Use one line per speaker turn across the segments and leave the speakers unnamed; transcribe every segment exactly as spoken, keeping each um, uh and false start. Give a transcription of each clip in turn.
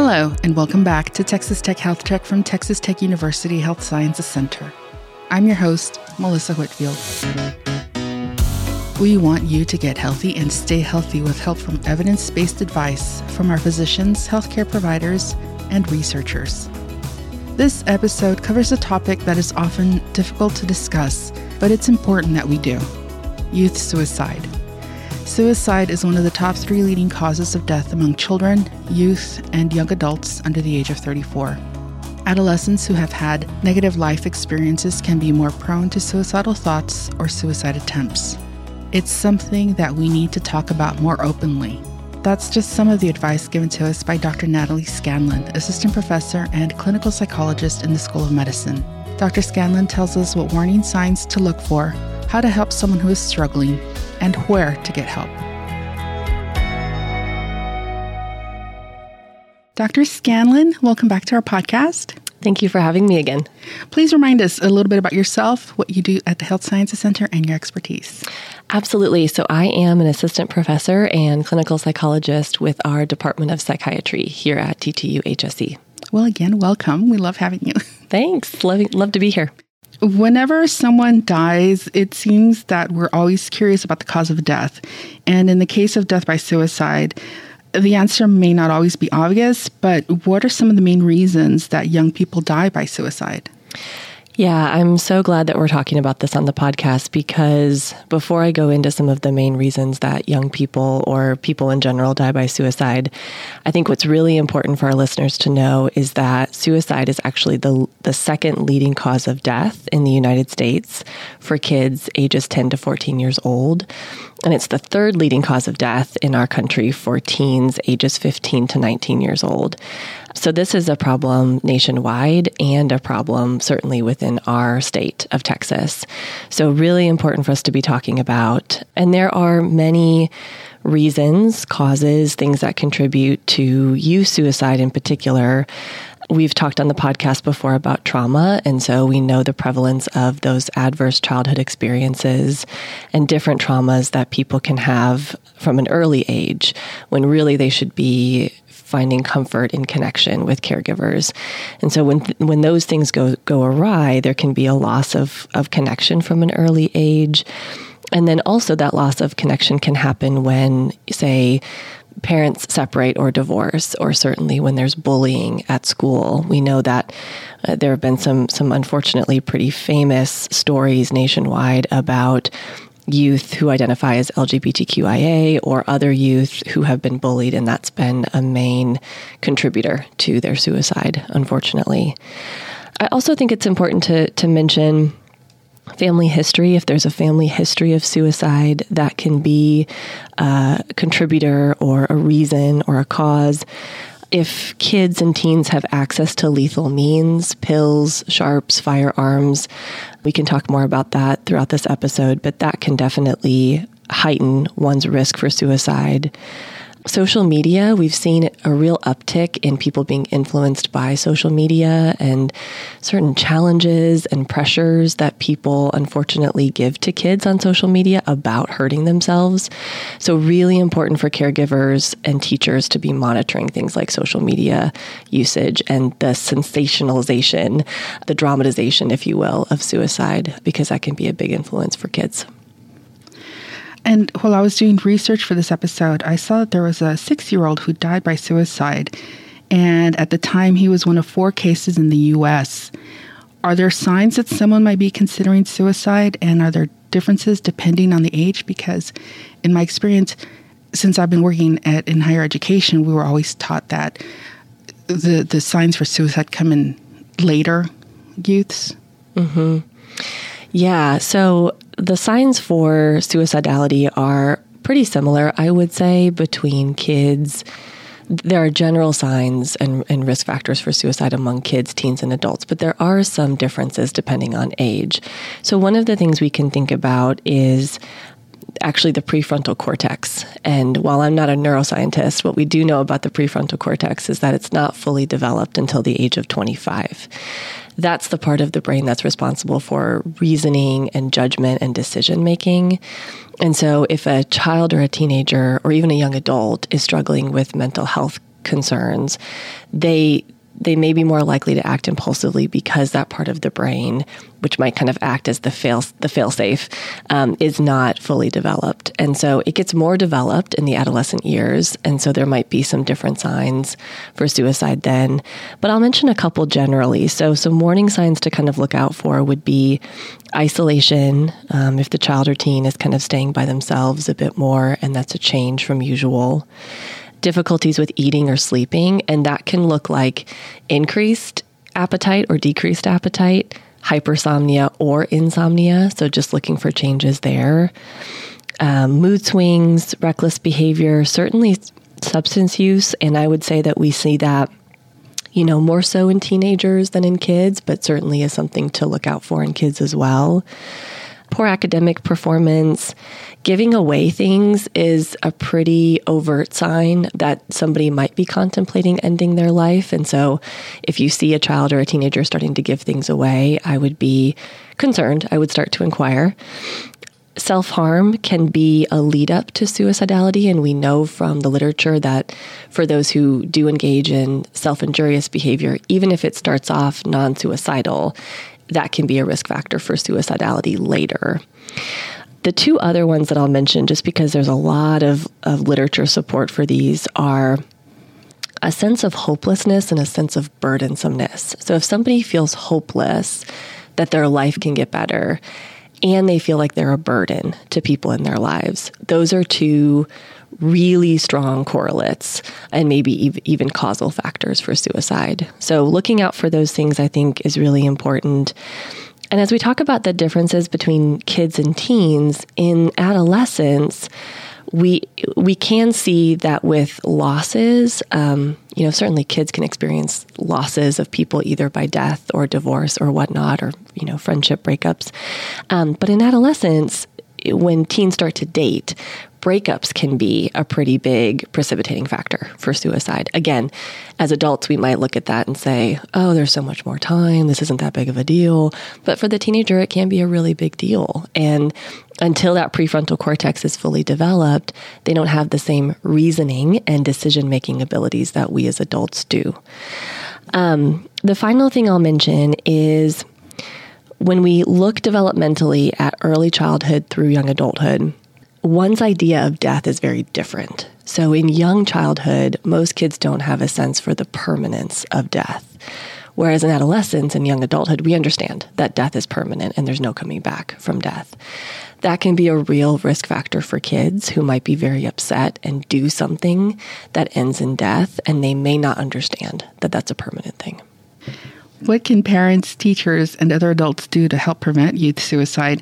Hello, and welcome back to Texas Tech Health Check from Texas Tech University Health Sciences Center. I'm your host, Melissa Whitfield. We want you to get healthy and stay healthy with help from evidence-based advice from our physicians, healthcare providers, and researchers. This episode covers a topic that is often difficult to discuss, but it's important that we do: youth suicide. Suicide is one of the top three leading causes of death among children, youth, and young adults under the age of thirty-four. Adolescents who have had negative life experiences can be more prone to suicidal thoughts or suicide attempts. It's something that we need to talk about more openly. That's just some of the advice given to us by Doctor Natalie Scanlon, assistant professor and clinical psychologist in the School of Medicine. Doctor Scanlon tells us what warning signs to look for, how to help someone who is struggling, and where to get help. Doctor Scanlon, welcome back to our podcast.
Thank you for having me again.
Please remind us a little bit about yourself, what you do at the Health Sciences Center, and your expertise.
Absolutely. So I am an assistant professor and clinical psychologist with our Department of Psychiatry here at T T U H S C.
Well, again, welcome. We love having you.
Thanks. Love, love to be here.
Whenever someone dies, it seems that we're always curious about the cause of death. And in the case of death by suicide, the answer may not always be obvious, but what are some of the main reasons that young people die by suicide?
Yeah, I'm so glad that we're talking about this on the podcast, because before I go into some of the main reasons that young people or people in general die by suicide, I think what's really important for our listeners to know is that suicide is actually the the second leading cause of death in the United States for kids ages ten to fourteen years old. And it's the third leading cause of death in our country for teens ages fifteen to nineteen years old. So this is a problem nationwide and a problem certainly within our state of Texas. So really important for us to be talking about. And there are many reasons, causes, things that contribute to youth suicide in particular. We've talked on the podcast before about trauma, and so we know the prevalence of those adverse childhood experiences and different traumas that people can have from an early age when really they should be finding comfort in connection with caregivers. And so when when those things go go awry, there can be a loss of, of connection from an early age. And then also that loss of connection can happen when, say, parents separate or divorce, or certainly when there's bullying at school. We know that uh, there have been some some unfortunately pretty famous stories nationwide about youth who identify as L G B T Q I A or other youth who have been bullied, and that's been a main contributor to their suicide, unfortunately. I also think it's important to to mention family history. If there's a family history of suicide, that can be a contributor or a reason or a cause. If kids and teens have access to lethal means, pills, sharps, firearms, we can talk more about that throughout this episode, but that can definitely heighten one's risk for suicide. Social media, we've seen a real uptick in people being influenced by social media and certain challenges and pressures that people unfortunately give to kids on social media about hurting themselves. So really important for caregivers and teachers to be monitoring things like social media usage and the sensationalization, the dramatization, if you will, of suicide, because that can be a big influence for kids.
And while I was doing research for this episode, I saw that there was a six-year-old who died by suicide. And at the time, he was one of four cases in the U S. Are there signs that someone might be considering suicide? And are there differences depending on the age? Because in my experience, since I've been working at in higher education, we were always taught that the, the signs for suicide come in later youths.
Mm-hmm. Yeah, so the signs for suicidality are pretty similar, I would say, between kids. There are general signs and, and risk factors for suicide among kids, teens, and adults, but there are some differences depending on age. So one of the things we can think about is actually the prefrontal cortex. And while I'm not a neuroscientist, what we do know about the prefrontal cortex is that it's not fully developed until the age of twenty-five. That's the part of the brain that's responsible for reasoning and judgment and decision making. And so if a child or a teenager or even a young adult is struggling with mental health concerns, they they may be more likely to act impulsively because that part of the brain, which might kind of act as the fail the fail-safe, um, is not fully developed. And so it gets more developed in the adolescent years, and so there might be some different signs for suicide then. But I'll mention a couple generally. So some warning signs to kind of look out for would be isolation, um, if the child or teen is kind of staying by themselves a bit more, and that's a change from usual. Difficulties with eating or sleeping, and that can look like increased appetite or decreased appetite, hypersomnia or insomnia, so just looking for changes there. Um, mood swings, reckless behavior, certainly substance use, and I would say that we see that, you know, more so in teenagers than in kids, but certainly is something to look out for in kids as well. Poor academic performance. Giving away things is a pretty overt sign that somebody might be contemplating ending their life. And so if you see a child or a teenager starting to give things away, I would be concerned. I would start to inquire. Self-harm can be a lead up to suicidality. And we know from the literature that for those who do engage in self-injurious behavior, even if it starts off non-suicidal, that can be a risk factor for suicidality later. The two other ones that I'll mention, just because there's a lot of, of literature support for these, are a sense of hopelessness and a sense of burdensomeness. So if somebody feels hopeless that their life can get better, and they feel like they're a burden to people in their lives, those are two really strong correlates and maybe even causal factors for suicide. So looking out for those things, I think, is really important. And as we talk about the differences between kids and teens, in adolescence, we we can see that with losses, um, you know, certainly kids can experience losses of people either by death or divorce or whatnot, or, you know, friendship breakups. Um, but in adolescence, when teens start to date, breakups can be a pretty big precipitating factor for suicide. Again, as adults, we might look at that and say, oh, there's so much more time. This isn't that big of a deal. But for the teenager, it can be a really big deal. And until that prefrontal cortex is fully developed, they don't have the same reasoning and decision-making abilities that we as adults do. Um, the final thing I'll mention is when we look developmentally at early childhood through young adulthood, one's idea of death is very different. So in young childhood, most kids don't have a sense for the permanence of death. Whereas in adolescence and young adulthood, we understand that death is permanent and there's no coming back from death. That can be a real risk factor for kids who might be very upset and do something that ends in death, and they may not understand that that's a permanent thing.
What can parents, teachers, and other adults do to help prevent youth suicide?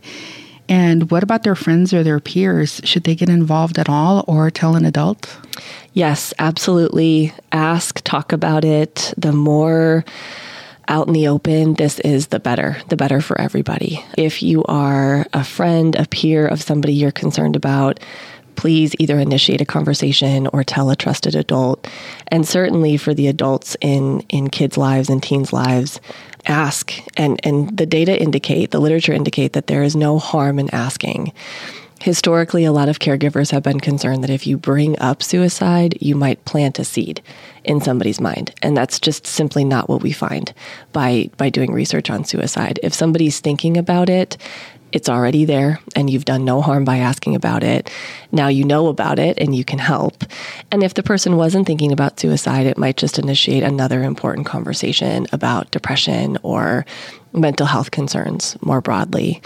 And what about their friends or their peers? Should they get involved at all or tell an adult?
Yes, absolutely. Ask, talk about it. The more out in the open this is, the better, the better for everybody. If you are a friend, a peer of somebody you're concerned about, please either initiate a conversation or tell a trusted adult. And certainly for the adults in, in kids' lives and teens' lives, ask. And, and the data indicate, the literature indicate that there is no harm in asking. Historically, a lot of caregivers have been concerned that if you bring up suicide, you might plant a seed in somebody's mind. And that's just simply not what we find by, by doing research on suicide. If somebody's thinking about it, it's already there, and you've done no harm by asking about it. Now you know about it, and you can help. And if the person wasn't thinking about suicide, it might just initiate another important conversation about depression or mental health concerns more broadly.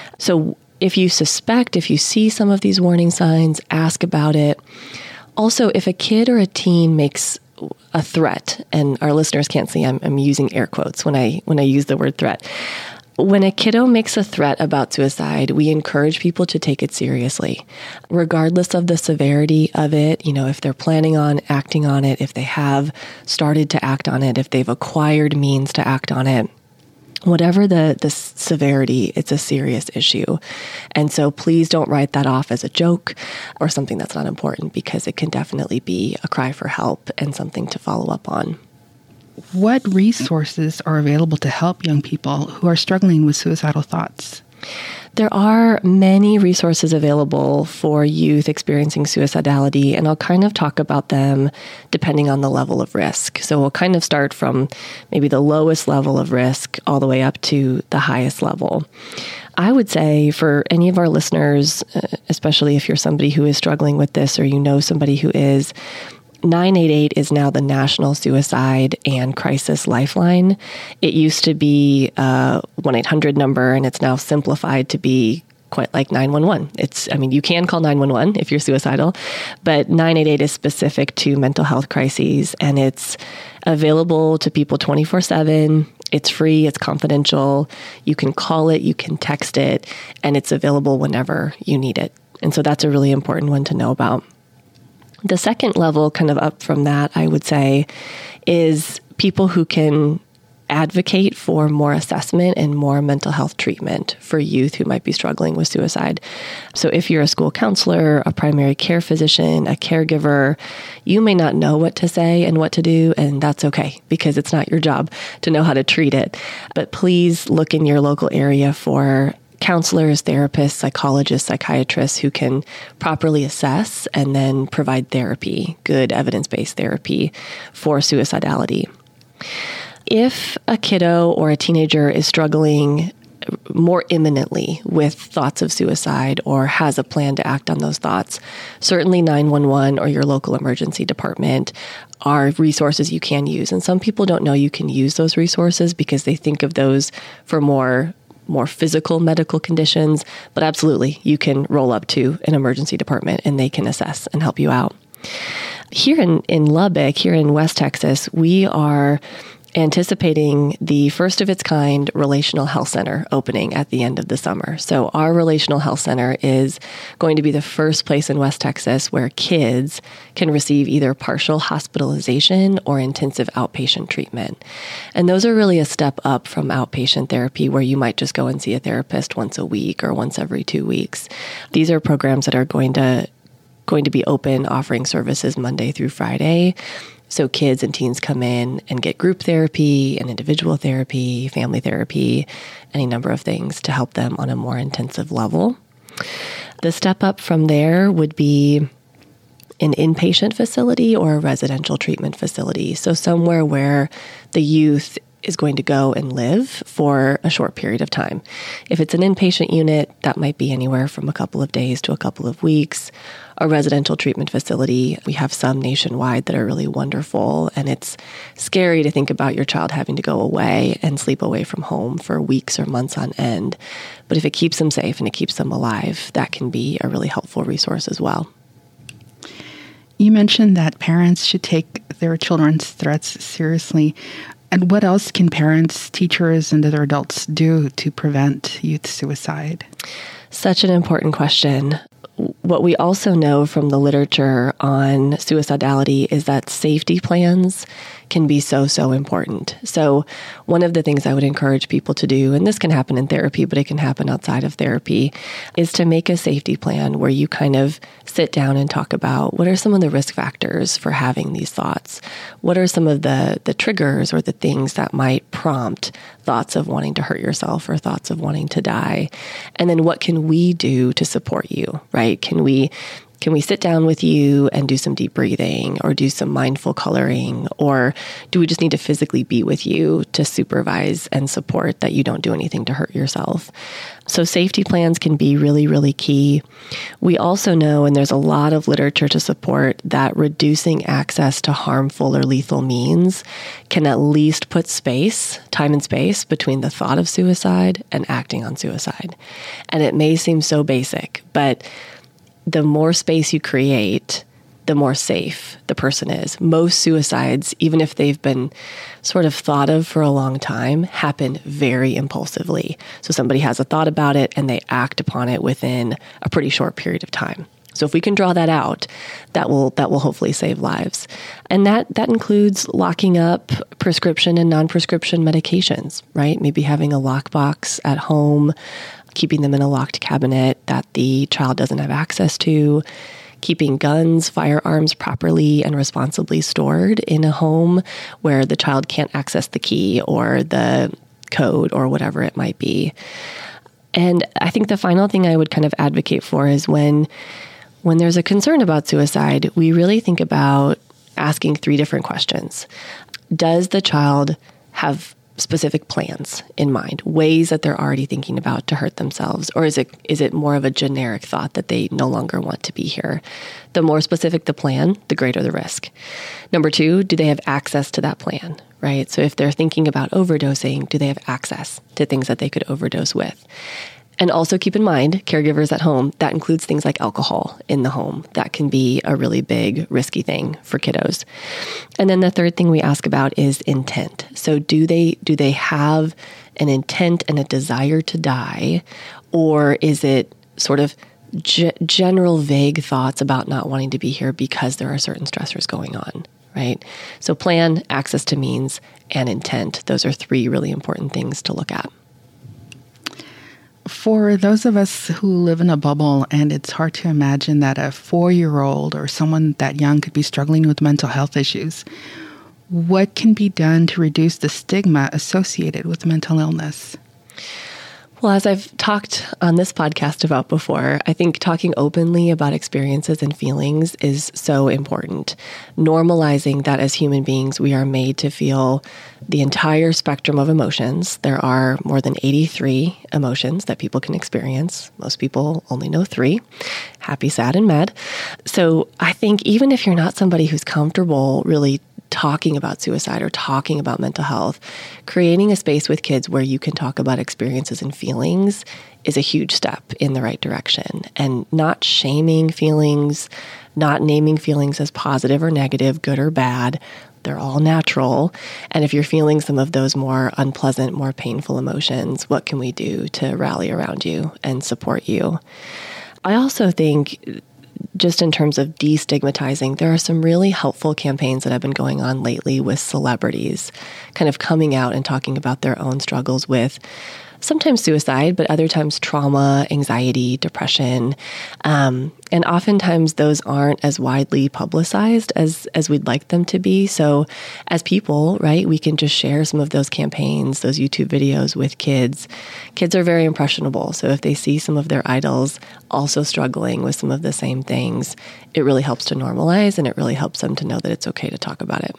So if you suspect, if you see some of these warning signs, ask about it. Also, if a kid or a teen makes a threat, and our listeners can't see, I'm, I'm using air quotes when I when I use the word threat. When a kiddo makes a threat about suicide, we encourage people to take it seriously, regardless of the severity of it. You know, if they're planning on acting on it, if they have started to act on it, if they've acquired means to act on it, whatever the, the severity, it's a serious issue. And so please don't write that off as a joke or something that's not important, because it can definitely be a cry for help and something to follow up on.
What resources are available to help young people who are struggling with suicidal thoughts?
There are many resources available for youth experiencing suicidality, and I'll kind of talk about them depending on the level of risk. So we'll kind of start from maybe the lowest level of risk all the way up to the highest level. I would say for any of our listeners, especially if you're somebody who is struggling with this or you know somebody who is, nine eight eight is now the National Suicide and Crisis Lifeline. It used to be a one eight hundred number, and it's now simplified to be quite like nine one one. It's, I mean, you can call nine one one if you're suicidal, but nine eight eight is specific to mental health crises, and it's available to people twenty-four seven. It's free, it's confidential. You can call it, you can text it, and it's available whenever you need it. And so that's a really important one to know about. The second level, kind of up from that, I would say, is people who can advocate for more assessment and more mental health treatment for youth who might be struggling with suicide. So if you're a school counselor, a primary care physician, a caregiver, you may not know what to say and what to do, and that's okay because it's not your job to know how to treat it. But please look in your local area for counselors, therapists, psychologists, psychiatrists who can properly assess and then provide therapy, good evidence-based therapy for suicidality. If a kiddo or a teenager is struggling more imminently with thoughts of suicide or has a plan to act on those thoughts, certainly nine one one or your local emergency department are resources you can use. And some people don't know you can use those resources because they think of those for more more physical medical conditions, but absolutely, you can roll up to an emergency department and they can assess and help you out. Here in, in Lubbock, here in West Texas, we are anticipating the first of its kind relational health center opening at the end of the summer. So our relational health center is going to be the first place in West Texas where kids can receive either partial hospitalization or intensive outpatient treatment. And those are really a step up from outpatient therapy where you might just go and see a therapist once a week or once every two weeks. These are programs that are going to going to be open, offering services Monday through Friday. So kids and teens come in and get group therapy and individual therapy, family therapy, any number of things to help them on a more intensive level. The step up from there would be an inpatient facility or a residential treatment facility. So somewhere where the youth is going to go and live for a short period of time. If it's an inpatient unit, that might be anywhere from a couple of days to a couple of weeks. A residential treatment facility, we have some nationwide that are really wonderful, and it's scary to think about your child having to go away and sleep away from home for weeks or months on end. But if it keeps them safe and it keeps them alive, that can be a really helpful resource as well.
You mentioned that parents should take their children's threats seriously. And what else can parents, teachers, and other adults do to prevent youth suicide?
Such an important question. What we also know from the literature on suicidality is that safety plans can be so, so important. So one of the things I would encourage people to do, and this can happen in therapy, but it can happen outside of therapy, is to make a safety plan where you kind of sit down and talk about what are some of the risk factors for having these thoughts? What are some of the, the triggers or the things that might prompt thoughts of wanting to hurt yourself or thoughts of wanting to die? And then what can we do to support you, right? Can we Can we sit down with you and do some deep breathing or do some mindful coloring? Or do we just need to physically be with you to supervise and support that you don't do anything to hurt yourself? So safety plans can be really, really key. We also know, and there's a lot of literature to support, that reducing access to harmful or lethal means can at least put space, time and space, between the thought of suicide and acting on suicide. And it may seem so basic, but the more space you create, the more safe the person is. Most suicides, even if they've been sort of thought of for a long time, happen very impulsively. So somebody has a thought about it and they act upon it within a pretty short period of time. So if we can draw that out, that will that will hopefully save lives. And that that includes locking up prescription and non-prescription medications, right? Maybe having a lockbox at home, keeping them in a locked cabinet that the child doesn't have access to, keeping guns, firearms properly and responsibly stored in a home where the child can't access the key or the code or whatever it might be. And I think the final thing I would kind of advocate for is when when there's a concern about suicide, we really think about asking three different questions. Does the child have specific plans in mind, ways that they're already thinking about to hurt themselves? Or is it is it more of a generic thought that they no longer want to be here? The more specific the plan, the greater the risk. Number two, do they have access to that plan, right? So if they're thinking about overdosing, do they have access to things that they could overdose with? And also keep in mind, caregivers at home, that includes things like alcohol in the home. That can be a really big, risky thing for kiddos. And then the third thing we ask about is intent. So do they do they have an intent and a desire to die? Or is it sort of g- general vague thoughts about not wanting to be here because there are certain stressors going on, right? So plan, access to means, and intent. Those are three really important things to look at.
For those of us who live in a bubble and it's hard to imagine that a four-year-old or someone that young could be struggling with mental health issues, what can be done to reduce the stigma associated with mental illness?
Well, as I've talked on this podcast about before, I think talking openly about experiences and feelings is so important. Normalizing that as human beings, we are made to feel the entire spectrum of emotions. There are more than eighty-three emotions that people can experience. Most people only know three: happy, sad, and mad. So I think even if you're not somebody who's comfortable really talking about suicide or talking about mental health, creating a space with kids where you can talk about experiences and feelings is a huge step in the right direction. And not shaming feelings, not naming feelings as positive or negative, good or bad. They're all natural. And if you're feeling some of those more unpleasant, more painful emotions, what can we do to rally around you and support you? I also think, just in terms of destigmatizing, there are some really helpful campaigns that have been going on lately with celebrities kind of coming out and talking about their own struggles with sometimes suicide, but other times trauma, anxiety, depression. Um, and oftentimes those aren't as widely publicized as, as we'd like them to be. So as people, right, we can just share some of those campaigns, those YouTube videos with kids. Kids are very impressionable. So if they see some of their idols also struggling with some of the same things, it really helps to normalize, and it really helps them to know that it's okay to talk about it.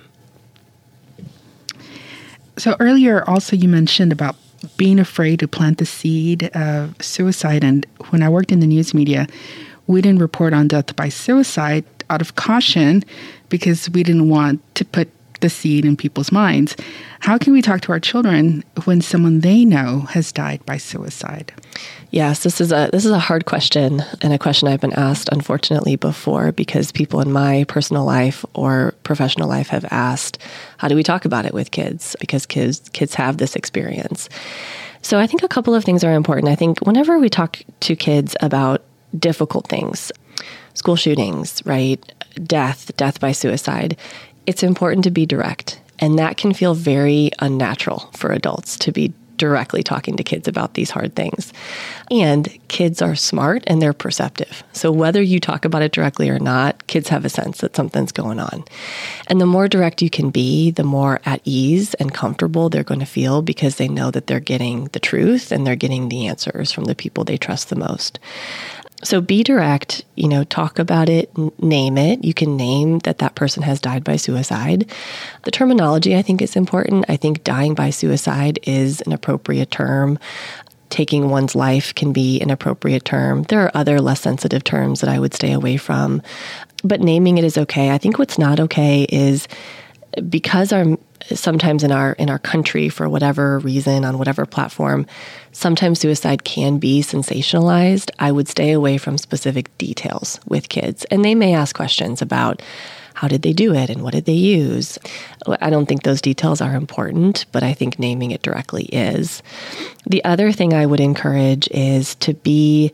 So earlier also you mentioned about being afraid to plant the seed of suicide. And when I worked in the news media, we didn't report on death by suicide out of caution because we didn't want to put the seed in people's minds. How can we talk to our children when someone they know has died by suicide?
Yes, this is a this is a hard question, and a question I've been asked, unfortunately, before, because people in my personal life or professional life have asked, how do we talk about it with kids? Because kids kids have this experience. So I think a couple of things are important. I think whenever we talk to kids about difficult things, school shootings, right, death, death by suicide, it's important to be direct. And that can feel very unnatural for adults to be directly talking to kids about these hard things. And kids are smart and they're perceptive. So whether you talk about it directly or not, kids have a sense that something's going on. And the more direct you can be, the more at ease and comfortable they're going to feel, because they know that they're getting the truth and they're getting the answers from the people they trust the most. So be direct, you know, talk about it, n- name it. You can name that that person has died by suicide. The terminology, I think, is important. I think dying by suicide is an appropriate term. Taking one's life can be an appropriate term. There are other less sensitive terms that I would stay away from, but naming it is okay. I think what's not okay is because our sometimes in our in our country, for whatever reason, on whatever platform, sometimes suicide can be sensationalized. I would stay away from specific details with kids. And they may ask questions about how did they do it and what did they use. I don't think those details are important, but I think naming it directly is. The other thing I would encourage is to be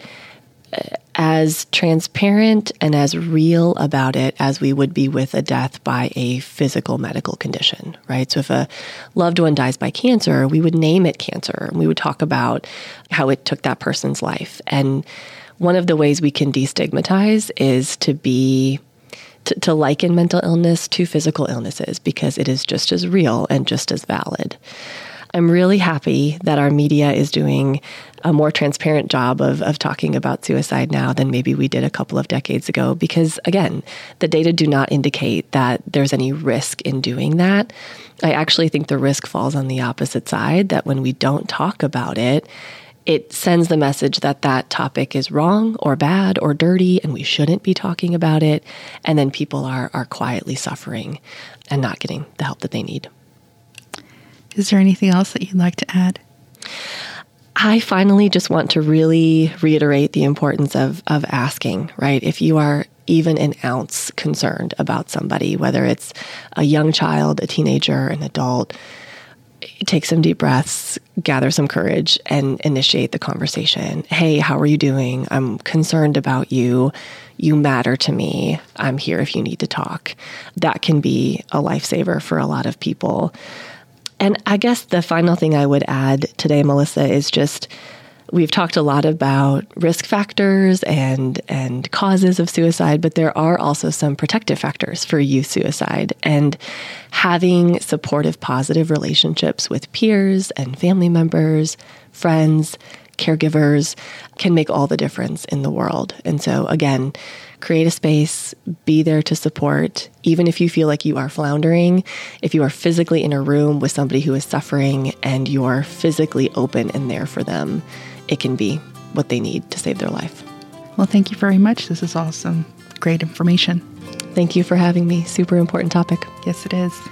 as transparent and as real about it as we would be with a death by a physical medical condition, right? So if a loved one dies by cancer, we would name it cancer, and we would talk about how it took that person's life. And one of the ways we can destigmatize is to be to, to liken mental illness to physical illnesses, because it is just as real and just as valid. I'm really happy that our media is doing a more transparent job of, of talking about suicide now than maybe we did a couple of decades ago. Because again, the data do not indicate that there's any risk in doing that. I actually think the risk falls on the opposite side, that when we don't talk about it, it sends the message that that topic is wrong or bad or dirty and we shouldn't be talking about it. And then people are, are quietly suffering and not getting the help that they need.
Is there anything else that you'd like to add?
I finally just want to really reiterate the importance of, of asking, right? If you are even an ounce concerned about somebody, whether it's a young child, a teenager, an adult, take some deep breaths, gather some courage, and initiate the conversation. Hey, how are you doing? I'm concerned about you. You matter to me. I'm here if you need to talk. That can be a lifesaver for a lot of people. And I guess the final thing I would add today, Melissa, is just we've talked a lot about risk factors and and causes of suicide, but there are also some protective factors for youth suicide. And having supportive, positive relationships with peers and family members, friends, caregivers can make all the difference in the world. And so again, create a space, be there to support, even if you feel like you are floundering. If you are physically in a room with somebody who is suffering and you're physically open and there for them, it can be what they need to save their life.
Well, thank you very much. This is awesome. Great information.
Thank you for having me. Super important topic.
Yes, it is.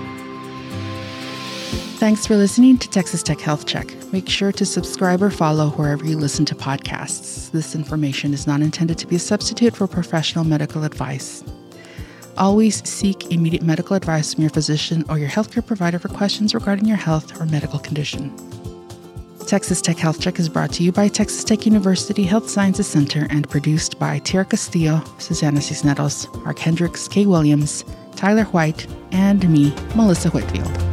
Thanks for listening to Texas Tech Health Check. Make sure to subscribe or follow wherever you listen to podcasts. This information is not intended to be a substitute for professional medical advice. Always seek immediate medical advice from your physician or your healthcare provider for questions regarding your health or medical condition. Texas Tech Health Check is brought to you by Texas Tech University Health Sciences Center and produced by Tierra Castillo, Susana Cisneros, Mark Hendricks, Kay Williams, Tyler White, and me, Melissa Whitfield.